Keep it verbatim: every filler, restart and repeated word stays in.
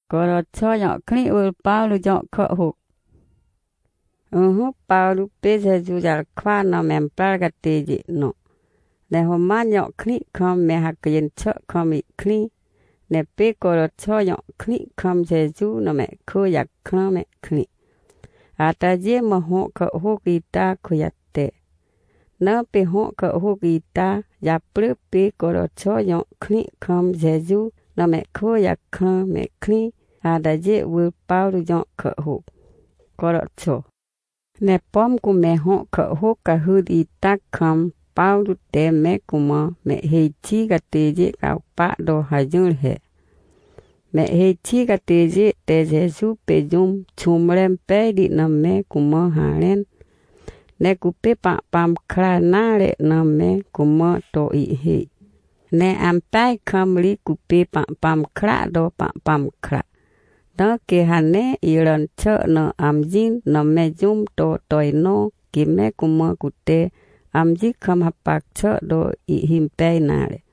có rồi cho nhọ khní ul bao lu nhọ khọ hụt ừ hú bao lu bê sẽ dù giả khoa nó mềm bao gà tê dị nọ nè hôm má nhọ khní không mẹ hạt cái chợ không bị khní nè bê có rồi cho nhọ khní không sẽ dù nó mẹ khô giặc không mẹ khní à ta dễ mà họ khọ hụt kỳ ta khô giặc tê nó bê họ khọ hụt kỳ ta giặc bê bê có rồi cho nhọ khní không sẽ dù nó mẹ khô giặc không mẹ khní à ta dễ ul bao lu nhọ khọ hụt có rồi cho nè bom của mẹ họ khở hốt cả hư đi tác khăm bao đút té mẹ của mẹ mẹ hay chi cả tê dễ cả bát đồ hay dương hệ mẹ hay chi cả tê dễ tê dễ giúp bê dung chùm lên bé đi nằm mẹ của mẹ hà lên nè của bé bạm bạm khla na lệ nằm mẹ của mẹ tổ ý hệ nè am tay khăm lý của bé bạm bạm khla đồ bạm bạm khla đó kia hắn nè iran chợ nó am jin nó mẹ zum to toy no kia mẹ cũng mơ cụ tê am jin khăm hấp bạc chợ đồ ý him pe nà lệ